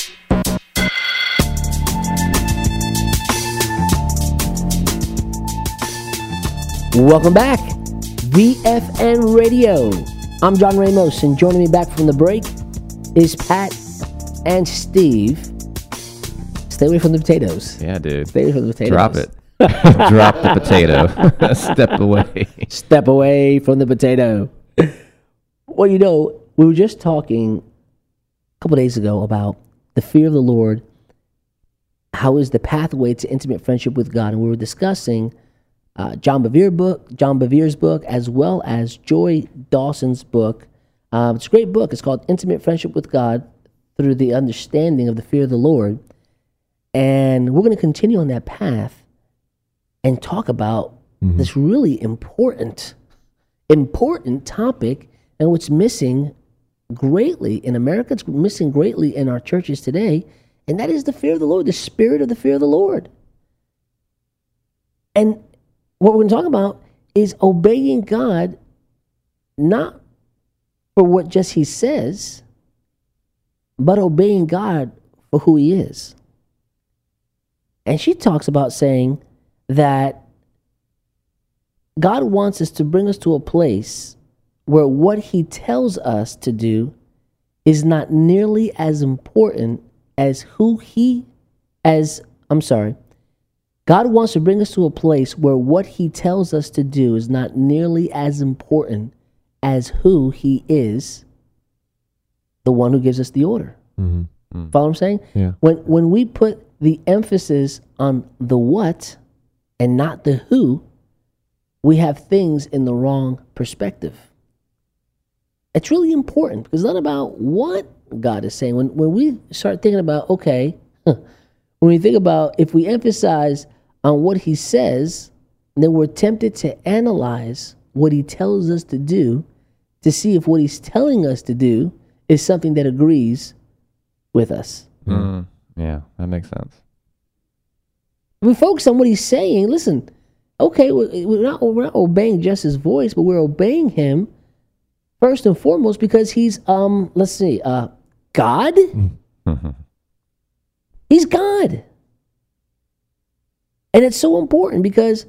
Welcome back, V F N Radio. I'm John Ramos, and joining me back from the break is Pat and Steve. Stay away from the potatoes. Yeah, dude. Stay away from the potatoes. Drop it. Drop the potato. Step away. Step away from the potato. Well, you know, we were just talking a couple days ago about the fear of the Lord. How is the pathway to intimate friendship with God? And we were discussing uh, John Bevere book, John Bevere's book, as well as Joy Dawson's book. Um, it's a great book. It's called Intimate Friendship with God Through the Understanding of the Fear of the Lord. And we're going to continue on that path and talk about mm-hmm. this really important, important topic, and what's missing greatly in America, it's missing greatly in our churches today, and that is the fear of the Lord, the spirit of the fear of the Lord. And what we're going to talk about is obeying God, not for what just he says, but obeying God for who he is. And she talks about saying that God wants us to bring us to a place where what he tells us to do is not nearly as important as who he, as, I'm sorry, God wants to bring us to a place where what he tells us to do is not nearly as important as who he is, the one who gives us the order. Mm-hmm. Mm. Follow what I'm saying? Yeah. When when we put the emphasis on the what and not the who, we have things in the wrong perspective. It's really important because it's not about what God is saying. When when we start thinking about, okay, when we think about if we emphasize on what he says, then we're tempted to analyze what he tells us to do to see if what he's telling us to do is something that agrees with us. Mm. Yeah, that makes sense. If we focus on what he's saying, listen, okay, we're we're not, we're not obeying just his voice, but we're obeying him first and foremost because he's, um, let's see, uh, God? He's God. And it's so important because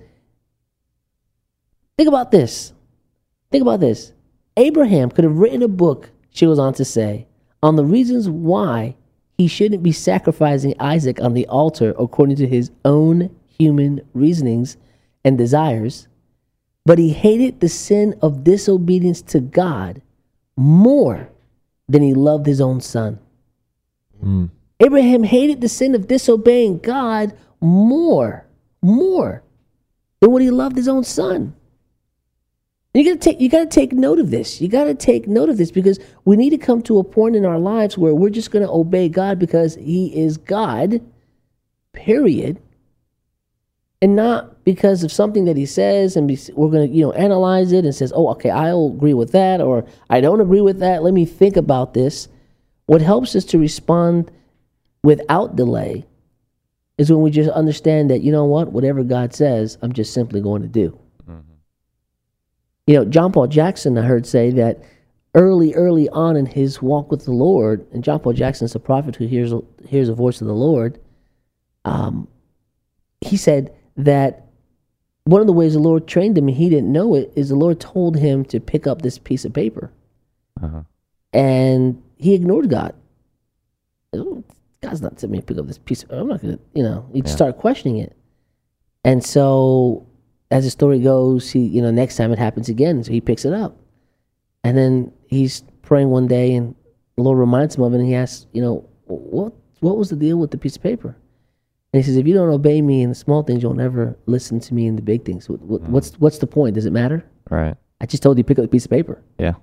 think about this. Think about this. Abraham could have written a book, she goes on to say, on the reasons why he shouldn't be sacrificing Isaac on the altar according to his own human reasonings and desires, but he hated the sin of disobedience to God more than he loved his own son. Mm. Abraham hated the sin of disobeying God more, more than what he loved his own son. You gotta take you gotta take note of this. You gotta take note of this because we need to come to a point in our lives where we're just gonna obey God because he is God, period. And not because of something that he says and be, we're gonna, you know, analyze it and says, oh, okay, I'll agree with that or I don't agree with that. Let me think about this. What helps us to respond without delay is when we just understand that, you know what, whatever God says, I'm just simply going to do. You know, John Paul Jackson, I heard say that early, early on in his walk with the Lord, and John Paul Jackson is a prophet who hears hears the voice of the Lord, um, he said that one of the ways the Lord trained him, and he didn't know it, is the Lord told him to pick up this piece of paper. Uh-huh. And he ignored God. God's not telling me to pick up this piece of, I'm not going to, you know, he'd Yeah. start questioning it. And so as the story goes, he, you know, next time it happens again, so he picks it up. And then he's praying one day, and the Lord reminds him of it, and he asks, you know, what what was the deal with the piece of paper? And he says, if you don't obey me in the small things, you'll never listen to me in the big things. What, what, Mm. What's what's the point? Does it matter? Right. I just told you to pick up the piece of paper. Yeah.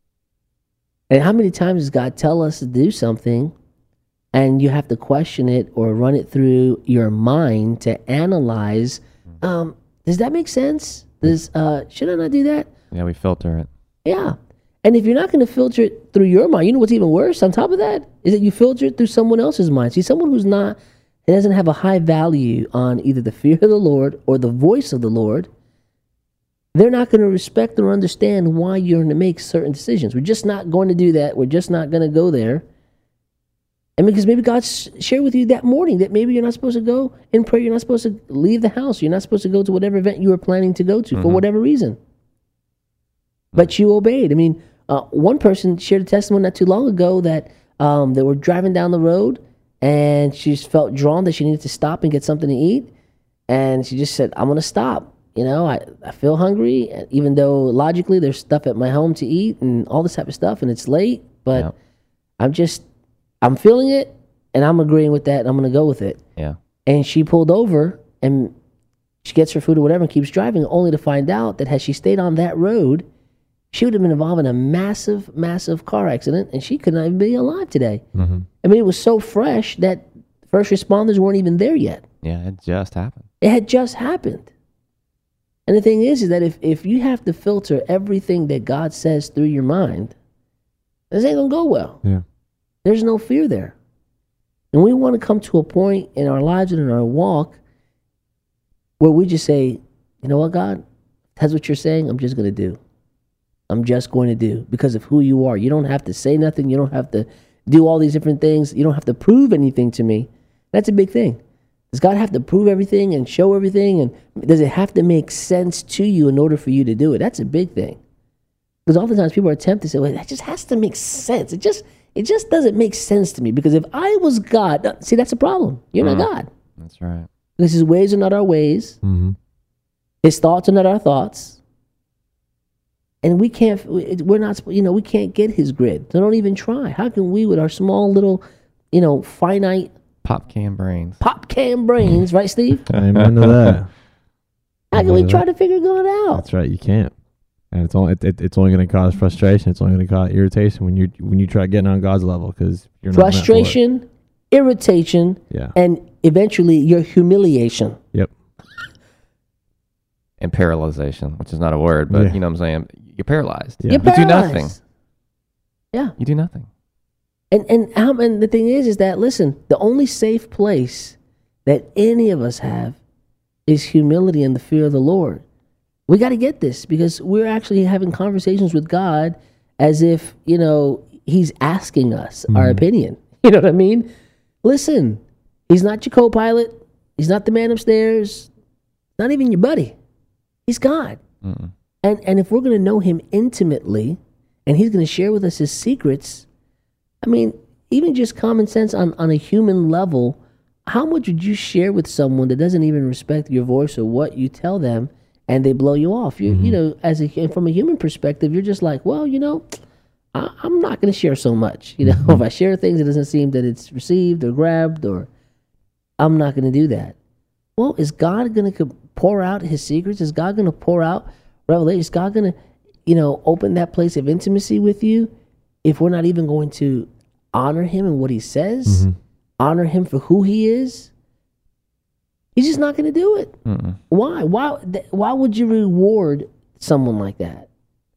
And how many times does God tell us to do something, and you have to question it or run it through your mind to analyze, um, does that make sense? Does uh, should I not do that? Yeah, we filter it. Yeah. And if you're not going to filter it through your mind, you know what's even worse on top of that? Is that you filter it through someone else's mind. See, someone who's not, it doesn't have a high value on either the fear of the Lord or the voice of the Lord, they're not going to respect or understand why you're going to make certain decisions. We're just not going to do that. We're just not going to go there. And because maybe God shared with you that morning that maybe you're not supposed to go in prayer, you're not supposed to leave the house, you're not supposed to go to whatever event you were planning to go to mm-hmm. for whatever reason. But you obeyed. I mean, uh, one person shared a testimony not too long ago that um, they were driving down the road and she just felt drawn that she needed to stop and get something to eat. And she just said, I'm going to stop. You know, I, I feel hungry, even though logically there's stuff at my home to eat and all this type of stuff, and it's late. But yeah. I'm just... I'm feeling it, and I'm agreeing with that, and I'm going to go with it. Yeah. And she pulled over, and she gets her food or whatever and keeps driving, only to find out that had she stayed on that road, she would have been involved in a massive, massive car accident, and she could not even be alive today. Mm-hmm. I mean, it was so fresh that first responders weren't even there yet. Yeah, it just happened. It had just happened. And the thing is, is that if, if you have to filter everything that God says through your mind, this ain't going to go well. Yeah. There's no fear there. And we want to come to a point in our lives and in our walk where we just say, you know what, God, that's what you're saying, I'm just going to do. I'm just going to do because of who you are. You don't have to say nothing. You don't have to do all these different things. You don't have to prove anything to me. That's a big thing. Does God have to prove everything and show everything? And does it have to make sense to you in order for you to do it? That's a big thing. Because oftentimes people are tempted to say, well, that just has to make sense. It just... It just doesn't make sense to me because if I was God, see, that's a problem. You're mm. not God. That's right. Because his ways are not our ways. Mm-hmm. His thoughts are not our thoughts. and we can't, we're not, you know, we can't get his grid. So don't even try. How can we, with our small little, you know, finite Pop can brains. pop can brains, right, Steve? Amen to that. How can we try to figure God out? That's right. You can't, and it's only it, it, it's only going to cause frustration. It's only going to cause irritation when you when you try getting on God's level because you're not meant for it. Frustration, irritation, Yeah. and eventually your humiliation. Yep. And paralyzation, which is not a word, but Yeah. you know what I'm saying? You're paralyzed. Yeah. You're You do paralyzed. nothing. Yeah. You do nothing. And and how and the thing is, is that listen, the only safe place that any of us have is humility and the fear of the Lord. We got to get this because we're actually having conversations with God as if, you know, He's asking us our opinion. You know what I mean? Listen, He's not your co-pilot. He's not the man upstairs. Not even your buddy. He's God. Mm-mm. And and if we're going to know Him intimately, and He's going to share with us His secrets, I mean, even just common sense on, on a human level, how much would you share with someone that doesn't even respect your voice or what you tell them, and they blow you off? You you know, as a from a human perspective, you're just like, well, you know, I, I'm not going to share so much. You know, if I share things, it doesn't seem that it's received or grabbed, or I'm not going to do that. Well, is God going to pour out His secrets? Is God going to pour out revelation? Is God going to, you know, open that place of intimacy with you if we're not even going to honor Him and what He says, honor Him for who He is? He's just not going to do it. Mm-mm. Why? Why? th- Why would you reward someone like that?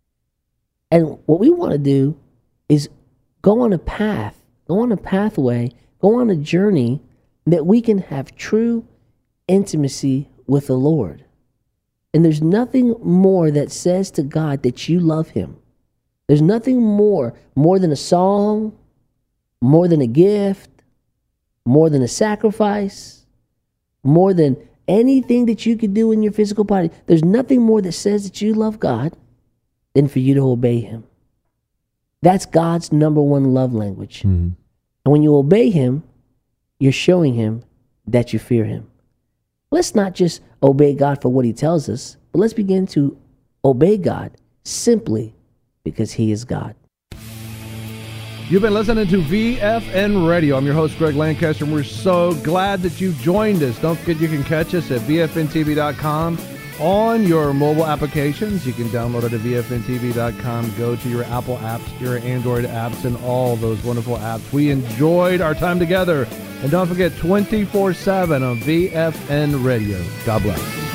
And what we want to do is go on a path, go on a pathway, go on a journey that we can have true intimacy with the Lord. And there's nothing more that says to God that you love Him. There's nothing more, more than a song, more than a gift, more than a sacrifice, more than anything that you could do in your physical body. There's nothing more that says that you love God than for you to obey Him. That's God's number one love language. Mhm. And when you obey Him, you're showing Him that you fear Him. Let's not just obey God for what He tells us, but let's begin to obey God simply because He is God. You've been listening to V F N Radio. I'm your host, Greg Lancaster, and we're so glad that you joined us. Don't forget you can catch us at V F N T V dot com on your mobile applications. You can download it at V F N T V dot com. Go to your Apple apps, your Android apps, and all those wonderful apps. We enjoyed our time together. And don't forget, twenty-four seven on V F N Radio. God bless.